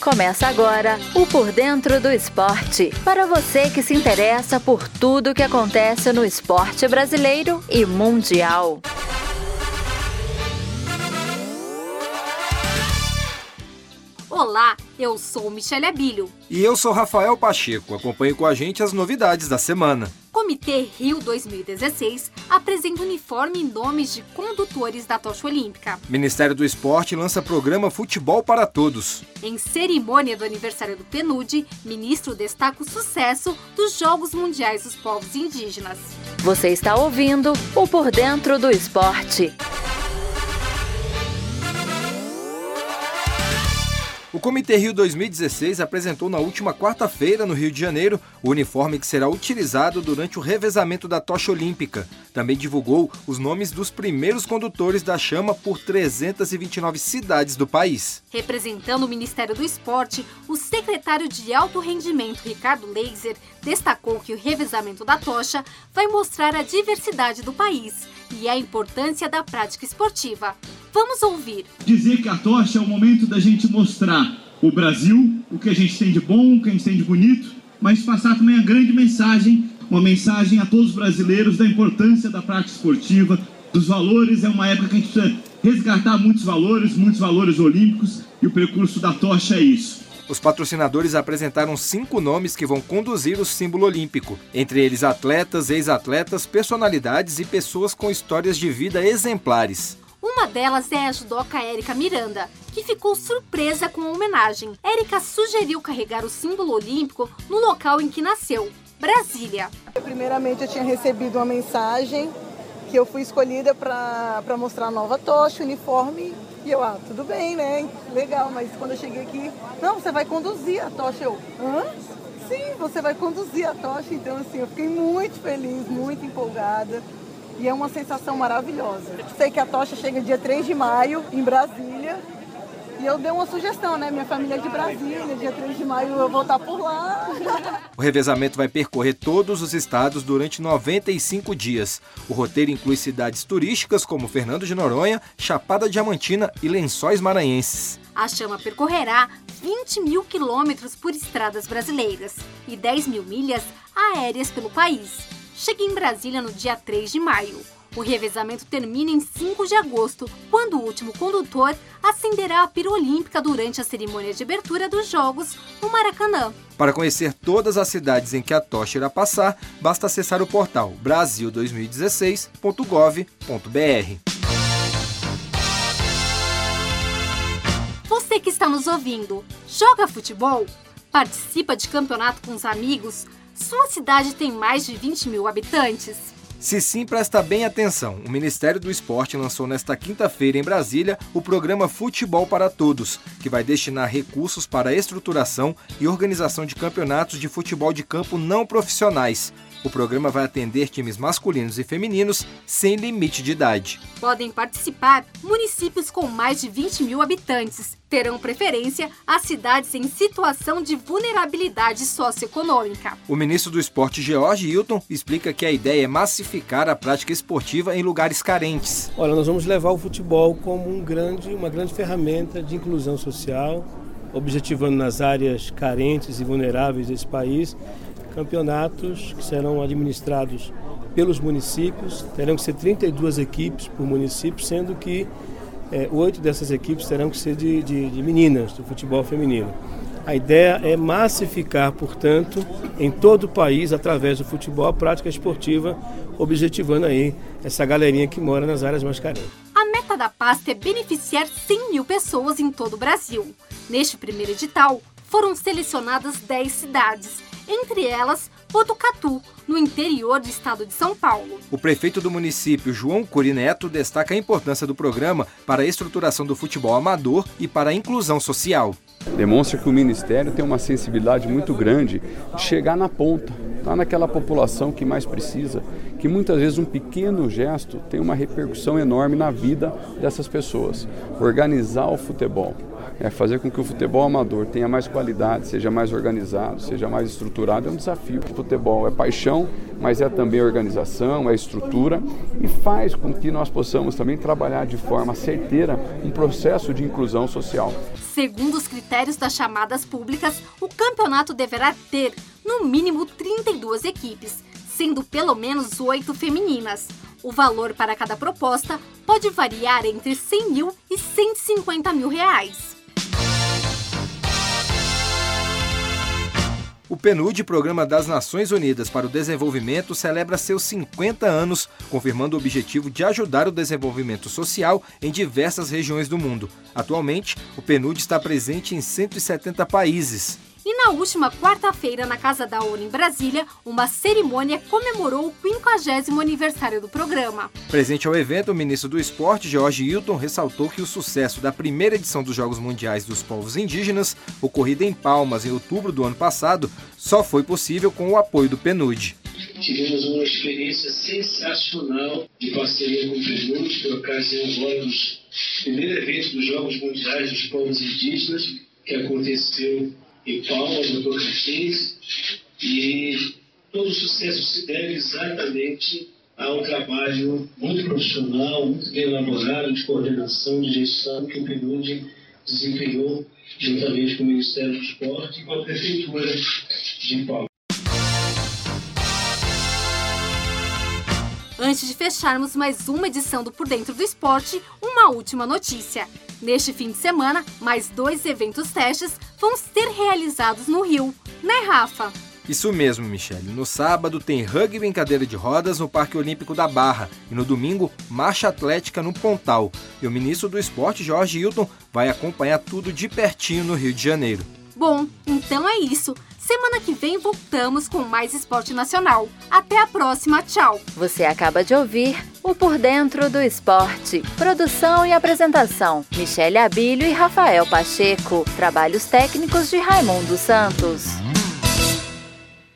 Começa agora o Por Dentro do Esporte. Para você que se interessa por tudo que acontece no esporte brasileiro e mundial. Olá, eu sou Michele Abílio. E eu sou Rafael Pacheco. Acompanhe com a gente as novidades da semana. Comitê Rio 2016 apresenta uniforme e nomes de condutores da tocha olímpica. Ministério do Esporte lança programa Futebol para Todos. Em cerimônia do aniversário do PNUD, ministro destaca o sucesso dos Jogos Mundiais dos Povos Indígenas. Você está ouvindo o Por Dentro do Esporte. O Comitê Rio 2016 apresentou na última quarta-feira, no Rio de Janeiro, o uniforme que será utilizado durante o revezamento da tocha olímpica. Também divulgou os nomes dos primeiros condutores da chama por 329 cidades do país. Representando o Ministério do Esporte, o secretário de Alto Rendimento, Ricardo Leiser, destacou que o revezamento da tocha vai mostrar a diversidade do país e a importância da prática esportiva. Vamos ouvir. Dizer que a tocha é o momento da gente mostrar o Brasil, o que a gente tem de bom, o que a gente tem de bonito, mas passar também a grande mensagem, uma mensagem a todos os brasileiros da importância da prática esportiva, dos valores. É uma época que a gente precisa resgatar muitos valores olímpicos, e o percurso da tocha é isso. Os patrocinadores apresentaram 5 nomes que vão conduzir o símbolo olímpico. Entre eles atletas, ex-atletas, personalidades e pessoas com histórias de vida exemplares. Uma delas é a judoca Érica Miranda, que ficou surpresa com a homenagem. Érica sugeriu carregar o símbolo olímpico no local em que nasceu, Brasília. Primeiramente eu tinha recebido uma mensagem que eu fui escolhida para mostrar a nova tocha, uniforme, e eu, tudo bem, né? Legal, mas quando eu cheguei aqui, não, você vai conduzir a tocha. Eu, sim, você vai conduzir a tocha. Então, assim, eu fiquei muito feliz, muito empolgada. E é uma sensação maravilhosa. Sei que a tocha chega dia 3 de maio, em Brasília. E eu dei uma sugestão, né? Minha família é de Brasília, dia 3 de maio eu vou estar por lá. O revezamento vai percorrer todos os estados durante 95 dias. O roteiro inclui cidades turísticas como Fernando de Noronha, Chapada Diamantina e Lençóis Maranhenses. A chama percorrerá 20 mil quilômetros por estradas brasileiras e 10 mil milhas aéreas pelo país. Chega em Brasília no dia 3 de maio. O revezamento termina em 5 de agosto, quando o último condutor acenderá a pira olímpica durante a cerimônia de abertura dos Jogos no Maracanã. Para conhecer todas as cidades em que a tocha irá passar, basta acessar o portal brasil2016.gov.br. Você que está nos ouvindo, joga futebol? Participa de campeonato com os amigos? Sua cidade tem mais de 20 mil habitantes? Se sim, presta bem atenção. O Ministério do Esporte lançou nesta quinta-feira em Brasília o programa Futebol para Todos, que vai destinar recursos para a estruturação e organização de campeonatos de futebol de campo não profissionais. O programa vai atender times masculinos e femininos sem limite de idade. Podem participar municípios com mais de 20 mil habitantes. Terão preferência as cidades em situação de vulnerabilidade socioeconômica. O ministro do Esporte, George Hilton, explica que a ideia é massificar a prática esportiva em lugares carentes. Olha, nós vamos levar o futebol como uma grande ferramenta de inclusão social, objetivando nas áreas carentes e vulneráveis desse país campeonatos que serão administrados pelos municípios. Terão que ser 32 equipes por município, sendo que 8 dessas equipes terão que ser de meninas, do futebol feminino. A ideia é massificar, portanto, em todo o país, através do futebol, a prática esportiva, objetivando aí essa galerinha que mora nas áreas mais carentes. A meta da pasta é beneficiar 100 mil pessoas em todo o Brasil. Neste primeiro edital, foram selecionadas 10 cidades, entre elas Botucatu, no interior do estado de São Paulo. O prefeito do município, João Curi Neto, destaca a importância do programa para a estruturação do futebol amador e para a inclusão social. Demonstra que o Ministério tem uma sensibilidade muito grande de chegar na ponta, lá naquela população que mais precisa, que muitas vezes um pequeno gesto tem uma repercussão enorme na vida dessas pessoas. Organizar o futebol, fazer com que o futebol amador tenha mais qualidade, seja mais organizado, seja mais estruturado, é um desafio. O futebol é paixão, mas é também organização, é estrutura e faz com que nós possamos também trabalhar de forma certeira um processo de inclusão social. Segundo os critérios das chamadas públicas, o campeonato deverá ter, no mínimo, 32 equipes, sendo pelo menos 8 femininas. O valor para cada proposta pode variar entre 100 mil e 150 mil reais. O PNUD, Programa das Nações Unidas para o Desenvolvimento, celebra seus 50 anos, confirmando o objetivo de ajudar o desenvolvimento social em diversas regiões do mundo. Atualmente, o PNUD está presente em 170 países. E na última quarta-feira, na Casa da ONU em Brasília, uma cerimônia comemorou o 50º aniversário do programa. Presente ao evento, o ministro do Esporte, George Hilton, ressaltou que o sucesso da primeira edição dos Jogos Mundiais dos Povos Indígenas, ocorrida em Palmas em outubro do ano passado, só foi possível com o apoio do PNUD. Tivemos uma experiência sensacional de parceria com o PNUD, por ocasião agora dos primeiros eventos dos Jogos Mundiais dos Povos Indígenas, que aconteceu em Palmas, no Tocantins, e todo o sucesso se deve exatamente ao trabalho muito profissional, muito bem elaborado, de coordenação, de gestão que o PNUD desempenhou juntamente com o Ministério do Esporte e com a Prefeitura de Palmas. Antes de fecharmos mais uma edição do Por Dentro do Esporte, uma última notícia. Neste fim de semana, mais 2 eventos testes vão ser realizados no Rio. Né, Rafa? Isso mesmo, Michele. No sábado tem rugby em cadeira de rodas no Parque Olímpico da Barra e no domingo, marcha atlética no Pontal. E o ministro do Esporte, George Hilton, vai acompanhar tudo de pertinho no Rio de Janeiro. Bom, então é isso. Semana que vem voltamos com mais esporte nacional. Até a próxima, tchau! Você acaba de ouvir o Por Dentro do Esporte. Produção e apresentação, Michele Abílio e Rafael Pacheco. Trabalhos técnicos de Raimundo Santos.